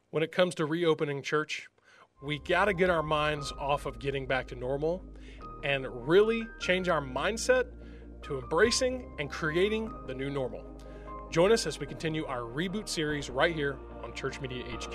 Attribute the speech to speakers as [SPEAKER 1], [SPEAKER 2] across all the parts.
[SPEAKER 1] When it comes to reopening church, we got to get our minds off of getting back to normal and really change our mindset to embracing and creating the new normal. Join us as we continue our reboot series right here on Church Media HQ.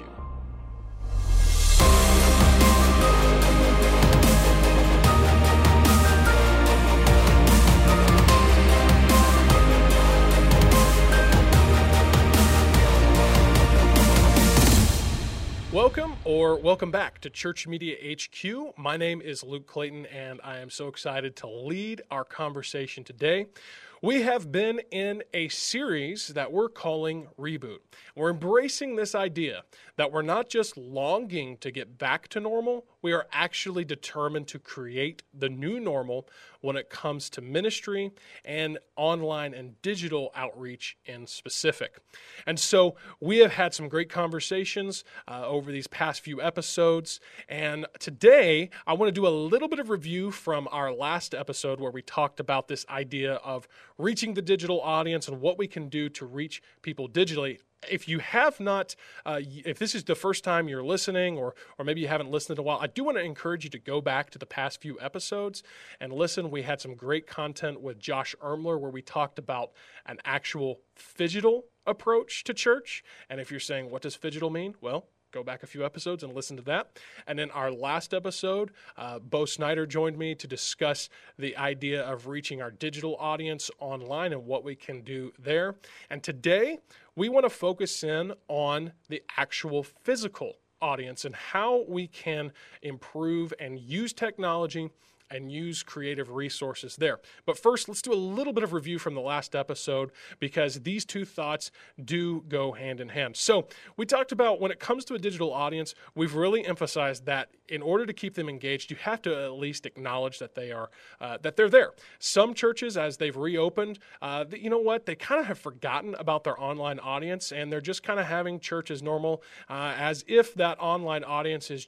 [SPEAKER 1] Welcome back to Church Media HQ. My name is Luke Clayton, and I am so excited to lead our conversation today. We have been in a series that we're calling Reboot. We're embracing this idea that we're not just longing to get back to normal, we are actually determined to create the new normal when it comes to ministry and online and digital outreach in specific. And so we have had some great conversations over these past few episodes. And today I want to do a little bit of review from our last episode where we talked about this idea of reaching the digital audience and what we can do to reach people digitally. If you have not, if this is the first time you're listening, or maybe you haven't listened in a while, I do want to encourage you to go back to the past few episodes and listen. We had some great content with Josh Ermler where we talked about an actual phygital approach to church. And if you're saying, what does phygital mean? Well, go back a few episodes and listen to that. And then our last episode, Bo Snyder joined me to discuss the idea of reaching our digital audience online and what we can do there. And today, we want to focus in on the actual physical audience and how we can improve and use technology and use creative resources there. But first, let's do a little bit of review from the last episode because these two thoughts do go hand in hand. So we talked about when it comes to a digital audience, we've really emphasized that in order to keep them engaged, you have to at least acknowledge that they're there. Some churches, as they've reopened, you know what? They kind of have forgotten about their online audience, and they're just kind of having church as normal, as if that online audience is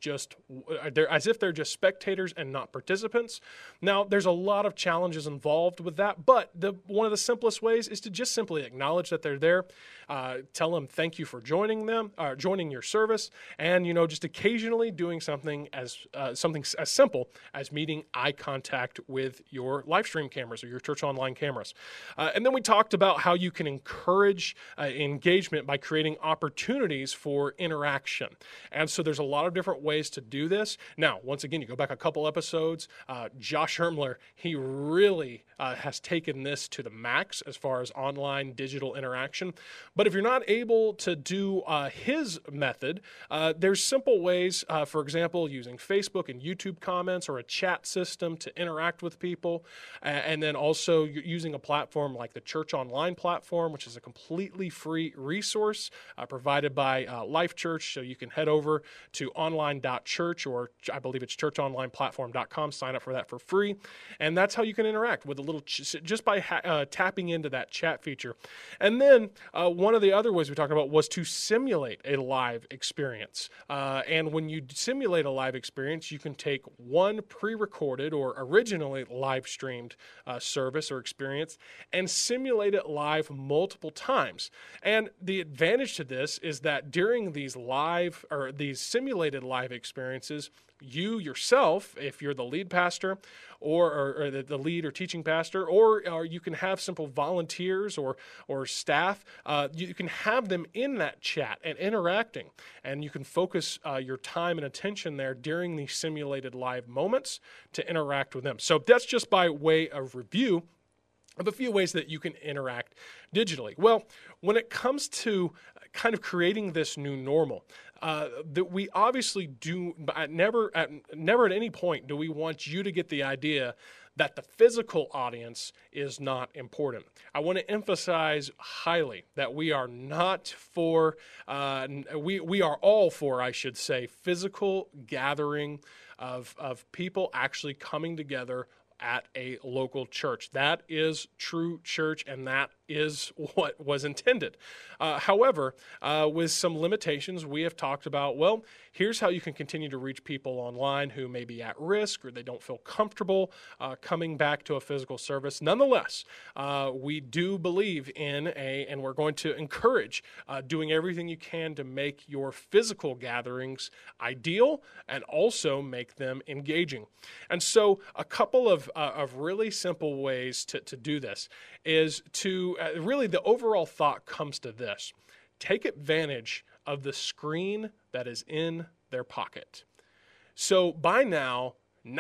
[SPEAKER 1] as if they're just spectators and not participants. Now, there's a lot of challenges involved with that, but one of the simplest ways is to just simply acknowledge that they're there. Tell them thank you for joining your service, and just occasionally doing something as simple as meeting eye contact with your live stream cameras or your church online cameras. And then we talked about how you can encourage engagement by creating opportunities for interaction. And so there's a lot of different ways to do this. Now, once again, you go back a couple episodes, Josh Ermler, he really has taken this to the max as far as online digital interaction. But if you're not able to do his method, there's simple ways, for example, using Facebook and YouTube comments or a chat system to interact with people. And then also using a platform like the Church Online platform, which is a completely free resource provided by Life Church. So you can head over to online.church, or I believe it's churchonlineplatform.com, sign up for that for free. And that's how you can interact with a little, just by tapping into that chat feature. And then one of the other ways we talked about was to simulate a live experience. And when you simulate a live experience, you can take one pre-recorded or originally live streamed service or experience and simulate it live multiple times. And the advantage to this is that during these simulated live experiences, you yourself, if you're the lead pastor or the lead or teaching pastor, or you can have simple volunteers or staff, you can have them in that chat and interacting, and you can focus your time and attention there during these simulated live moments to interact with them. So that's just by way of review of a few ways that you can interact digitally. Well, when it comes to kind of creating this new normal, that we obviously do, never at any point do we want you to get the idea that the physical audience is not important. I want to emphasize highly that we are not for, we are all for, I should say, physical gathering of people actually coming together at a local church. That is true church, and that is what was intended. However, with some limitations, we have talked about, well, here's how you can continue to reach people online who may be at risk or they don't feel comfortable coming back to a physical service. Nonetheless, we do believe in and we're going to encourage doing everything you can to make your physical gatherings ideal and also make them engaging. And so a couple of really simple ways to do this is to really the overall thought comes to this. Take advantage of the screen that is in their pocket. So by now,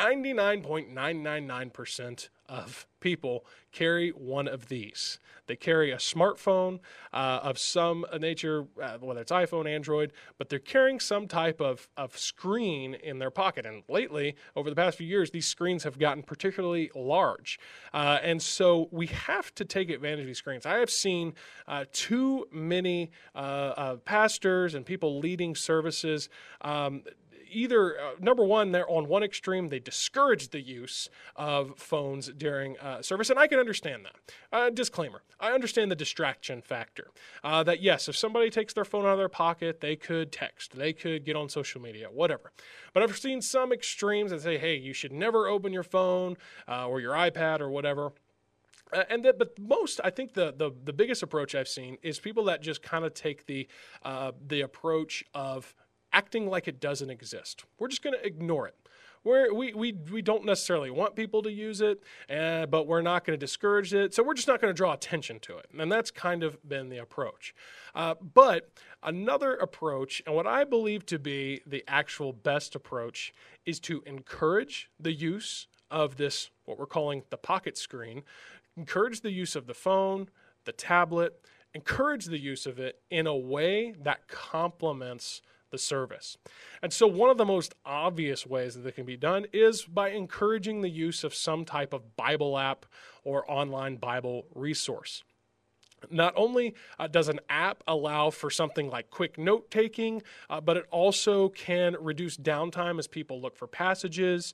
[SPEAKER 1] 99.999% of people carry one of these. They carry a smartphone of some nature, whether it's iPhone, Android, but they're carrying some type of screen in their pocket. And lately, over the past few years, these screens have gotten particularly large. And so we have to take advantage of these screens. I have seen too many pastors and people leading services either, number one, they're on one extreme, they discourage the use of phones during service, and I can understand that. Disclaimer, I understand the distraction factor. That yes, if somebody takes their phone out of their pocket, they could text, they could get on social media, whatever. But I've seen some extremes that say, hey, you should never open your phone or your iPad or whatever. But most, I think the biggest approach I've seen is people that just kind of take the approach of acting like it doesn't exist. We're just going to ignore it. We don't necessarily want people to use it, but we're not going to discourage it, so we're just not going to draw attention to it. And that's kind of been the approach. But another approach, and what I believe to be the actual best approach, is to encourage the use of this, what we're calling the pocket screen, encourage the use of the phone, the tablet, encourage the use of it in a way that complements the service. And so one of the most obvious ways that can be done is by encouraging the use of some type of Bible app or online Bible resource. Not only does an app allow for something like quick note-taking, but it also can reduce downtime as people look for passages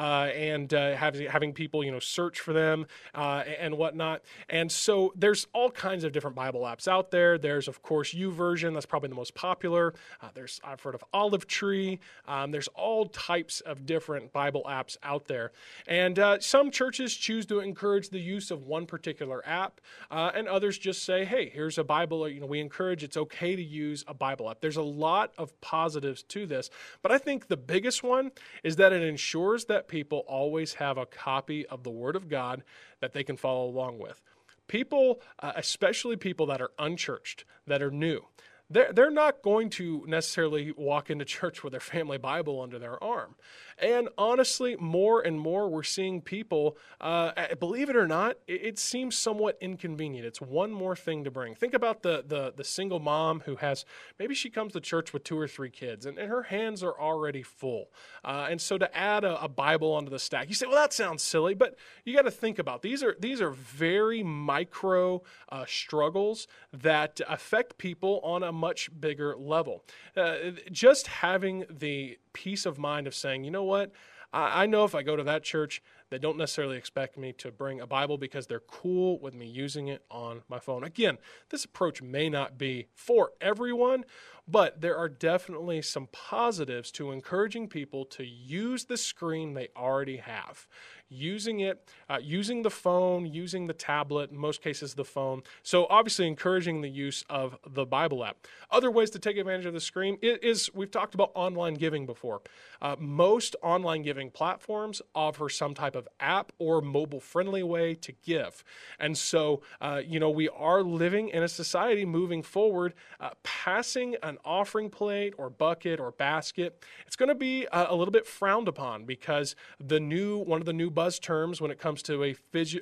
[SPEAKER 1] and having people, search for them and whatnot. And so there's all kinds of different Bible apps out there. There's, of course, YouVersion. That's probably the most popular. I've heard of Olive Tree. There's all types of different Bible apps out there. And some churches choose to encourage the use of one particular app, and others just say, hey, here's a Bible. We encourage it's okay to use a Bible app. There's a lot of positives to this, but I think the biggest one is that it ensures that people always have a copy of the Word of God that they can follow along with. People, especially people that are unchurched, that are new, they're not going to necessarily walk into church with their family Bible under their arm. And honestly, more and more we're seeing people, believe it or not, it seems somewhat inconvenient. It's one more thing to bring. Think about the single mom who maybe she comes to church with 2 or 3 kids, and her hands are already full. And so to add a Bible onto the stack, you say, well, that sounds silly, but you got to think about these are very micro struggles that affect people on a much bigger level. Just having the peace of mind of saying, you know what, I know if I go to that church, they don't necessarily expect me to bring a Bible because they're cool with me using it on my phone. Again, this approach may not be for everyone, but there are definitely some positives to encouraging people to use the screen they already have. Using it, using the phone, using the tablet, in most cases the phone. So obviously encouraging the use of the Bible app. Other ways to take advantage of the screen is we've talked about online giving before. Most online giving platforms offer some type of app or mobile-friendly way to give. And so, we are living in a society moving forward, passing an offering plate or bucket or basket. It's going to be a little bit frowned upon because one of the new buzz terms when it comes to a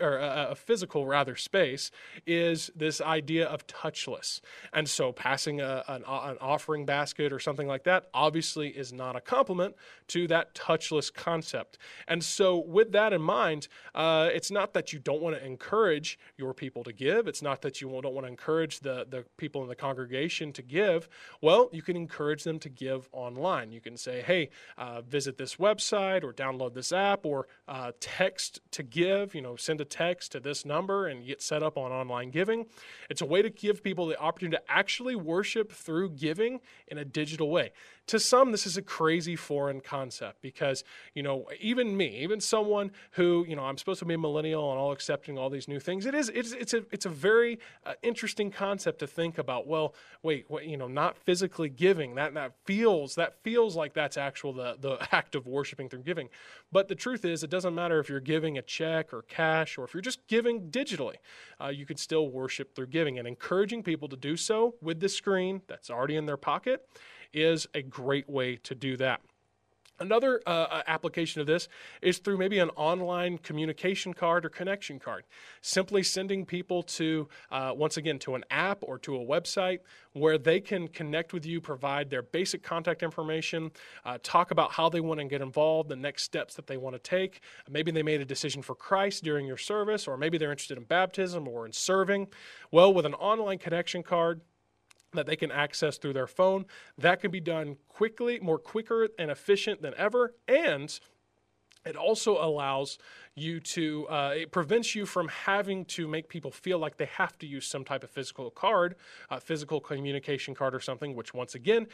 [SPEAKER 1] physical space is this idea of touchless. And so passing an offering basket or something like that obviously is not a compliment to that touchless concept. And so with that that in mind, it's not that you don't want to encourage your people to give. It's not that you don't want to encourage the people in the congregation to give. Well, you can encourage them to give online. You can say, hey, visit this website or download this app or text to give, send a text to this number and get set up on online giving. It's a way to give people the opportunity to actually worship through giving in a digital way. To some, this is a crazy foreign concept because, even me, even someone who, I'm supposed to be a millennial and all accepting all these new things, it's a very interesting concept to think about. Well, wait, not physically giving, that feels like that's the act of worshiping through giving. But the truth is, it doesn't matter if you're giving a check or cash or if you're just giving digitally, you can still worship through giving, and encouraging people to do so with the screen that's already in their pocket is a great way to do that. Another application of this is through maybe an online communication card or connection card. Simply sending people to, once again, to an app or to a website where they can connect with you, provide their basic contact information, talk about how they want to get involved, the next steps that they want to take. Maybe they made a decision for Christ during your service, or maybe they're interested in baptism or in serving. Well, with an online connection card that they can access through their phone, that can be done quicker and efficient than ever, and it also allows you to, it prevents you from having to make people feel like they have to use some type of physical card, physical communication card or something, which once again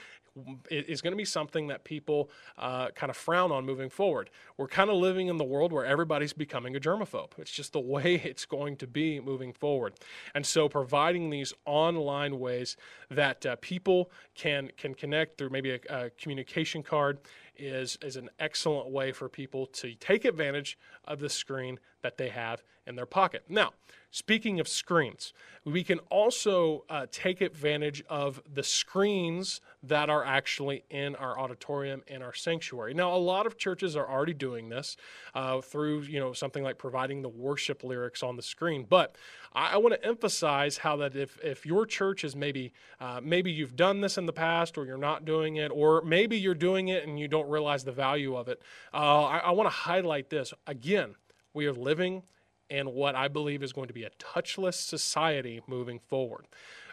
[SPEAKER 1] is going to be something that people kind of frown on moving forward. We're kind of living in the world where everybody's becoming a germaphobe. It's just the way it's going to be moving forward. And so providing these online ways that people can connect through maybe a communication card is an excellent way for people to take advantage of the screen that they have in their pocket. Now, speaking of screens, we can also take advantage of the screens that are actually in our auditorium, in our sanctuary. Now, a lot of churches are already doing this through something like providing the worship lyrics on the screen. But I want to emphasize how that if your church is maybe you've done this in the past, or you're not doing it, or maybe you're doing it and you don't realize the value of it, I want to highlight this. Again, we are living in what I believe is going to be a touchless society moving forward.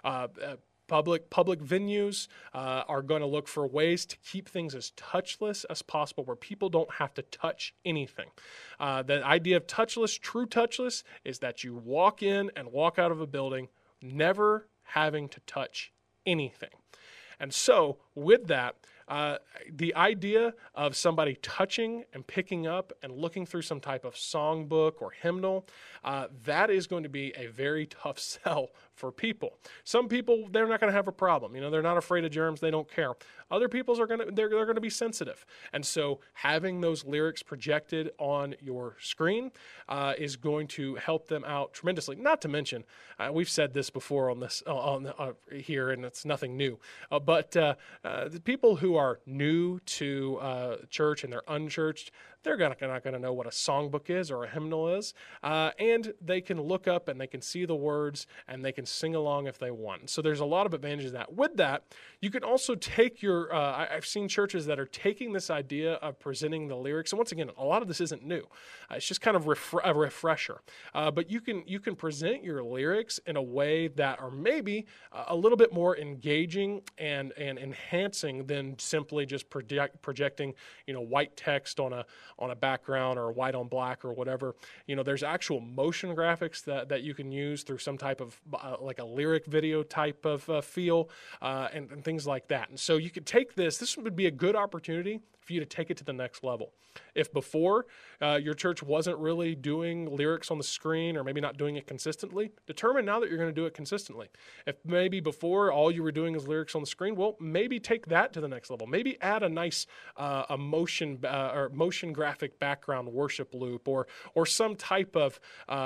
[SPEAKER 1] Public venues are going to look for ways to keep things as touchless as possible, where people don't have to touch anything. The idea of touchless, true touchless, is that you walk in and walk out of a building never having to touch anything. And so with that, the idea of somebody touching and picking up and looking through some type of songbook or hymnal, that is going to be a very tough sell for people. Some people, they're not going to have a problem. They're not afraid of germs. They don't care. Other people's they're going to be sensitive. And so having those lyrics projected on your screen is going to help them out tremendously. Not to mention, we've said this before on this here, and it's nothing new. But the people who are new to church and they're unchurched, they're not going to know what a songbook is or a hymnal is. And they can look up and they can see the words and they can sing along if they want. So there's a lot of advantages to that. With that, you can also take your, I've seen churches that are taking this idea of presenting the lyrics. And once again, a lot of this isn't new. It's just kind of a refresher. But you can present your lyrics in a way that are maybe a little bit more engaging and enhancing than simply just projecting, white text on a background or white on black or whatever. There's actual motion graphics that you can use through some type of like a lyric video type of feel and things like that. And so you could take this would be a good opportunity for you to take it to the next level. If before your church wasn't really doing lyrics on the screen, or maybe not doing it consistently, determine now that you're going to do it consistently. If maybe before all you were doing is lyrics on the screen, well, maybe take that to the next level. Maybe add a nice motion graphic background worship loop, or some type of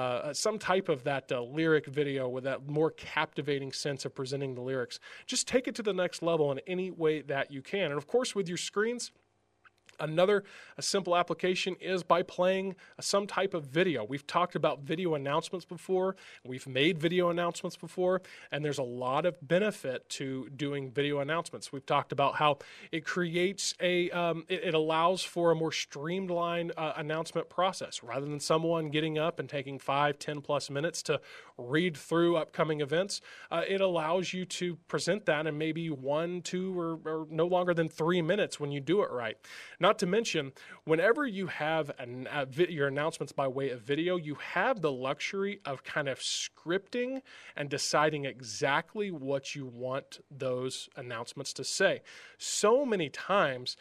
[SPEAKER 1] that lyric video with that more captivating sense of presenting the lyrics. Just take it to the next level in any way that you can. And of course, with your screens, A simple application is by playing some type of video. We've talked about video announcements before. We've made video announcements before, and there's a lot of benefit to doing video announcements. We've talked about how it creates it allows for a more streamlined announcement process. Rather than someone getting up and taking 5-10 plus minutes to read through upcoming events, it allows you to present that in maybe 1, 2, or no longer than 3 minutes when you do it right. Not to mention, whenever you have your announcements by way of video, you have the luxury of kind of scripting and deciding exactly what you want those announcements to say. So many times,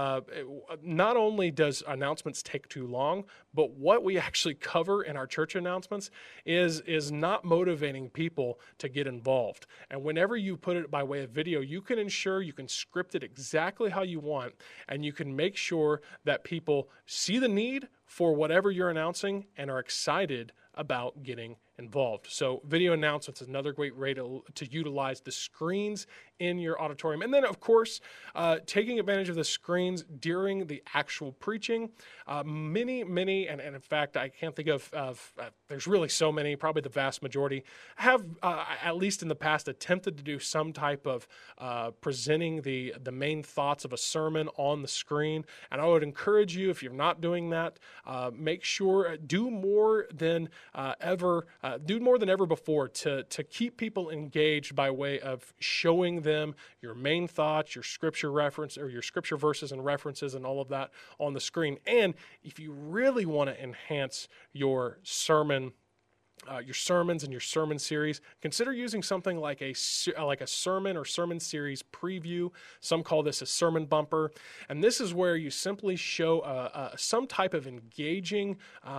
[SPEAKER 1] not only does announcements take too long, but what we actually cover in our church announcements is not motivating people to get involved. And whenever you put it by way of video, you can ensure you can script it exactly how you want, and you can make sure that people see the need for whatever you're announcing and are excited about getting involved. So video announcements is another great way to utilize the screens in your auditorium. And then, of course, taking advantage of the screens during the actual preaching. Many, and in fact, I can't think of there's really so many, probably the vast majority, have, at least in the past, attempted to do some type of presenting the main thoughts of a sermon on the screen. And I would encourage you, if you're not doing that, make sure, do more than ever before to keep people engaged by way of showing them your main thoughts, your scripture reference, or your scripture verses and references and all of that on the screen. And if you really want to enhance your sermon, your sermons and your sermon series, consider using something like a sermon or sermon series preview. Some call this a sermon bumper. And this is where you simply show some type of engaging,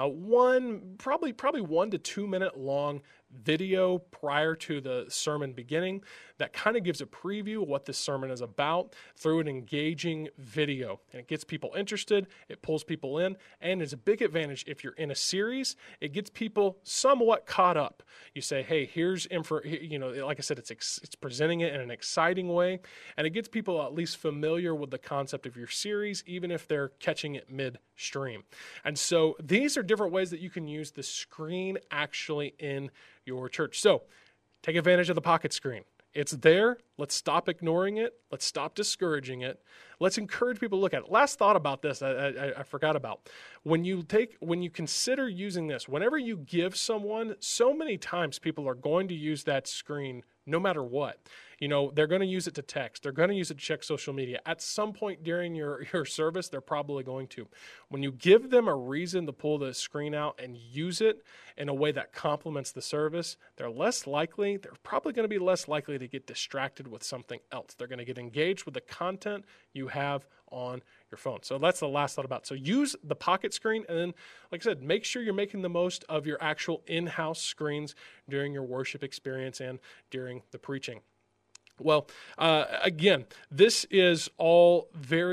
[SPEAKER 1] probably 1 to 2 minute long video prior to the sermon beginning that kind of gives a preview of what this sermon is about through an engaging video. And it gets people interested, it pulls people in, and it's a big advantage if you're in a series. It gets people somewhat caught up. You say, hey, here's info, like I said, it's presenting it in an exciting way, and it gets people at least familiar with the concept of your series, even if they're catching it midstream. And so these are different ways that you can use the screen actually in your church. So take advantage of the pocket screen. It's there. Let's stop ignoring it. Let's stop discouraging it. Let's encourage people to look at it. Last thought about this, I forgot about. When you consider using this, whenever you give someone, so many times people are going to use that screen no matter what. They're going to use it to text. They're going to use it to check social media. At some point during your service, they're probably going to. When you give them a reason to pull the screen out and use it in a way that complements the service, they're probably going to be less likely to get distracted with something else. They're going to get engaged with the content you have on your phone. So that's the last thought about it. So use the pocket screen, and then, like I said, make sure you're making the most of your actual in-house screens during your worship experience and during the preaching. Well, again, this is all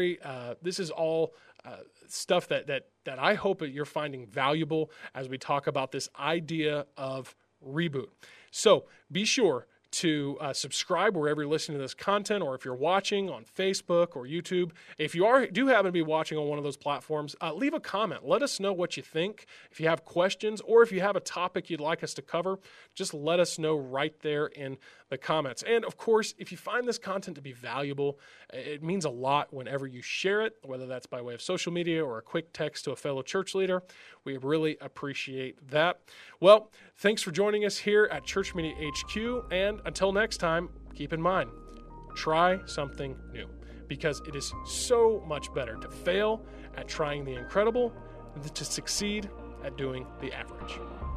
[SPEAKER 1] stuff that I hope that you're finding valuable as we talk about this idea of reboot. So be sure to subscribe wherever you're listening to this content, or if you're watching on Facebook or YouTube. If you do happen to be watching on one of those platforms, leave a comment. Let us know what you think. If you have questions, or if you have a topic you'd like us to cover, just let us know right there in the comments. And of course, if you find this content to be valuable, it means a lot whenever you share it, whether that's by way of social media or a quick text to a fellow church leader. We really appreciate that. Well, thanks for joining us here at Church Media HQ, and until next time, keep in mind, try something new, because it is so much better to fail at trying the incredible than to succeed at doing the average.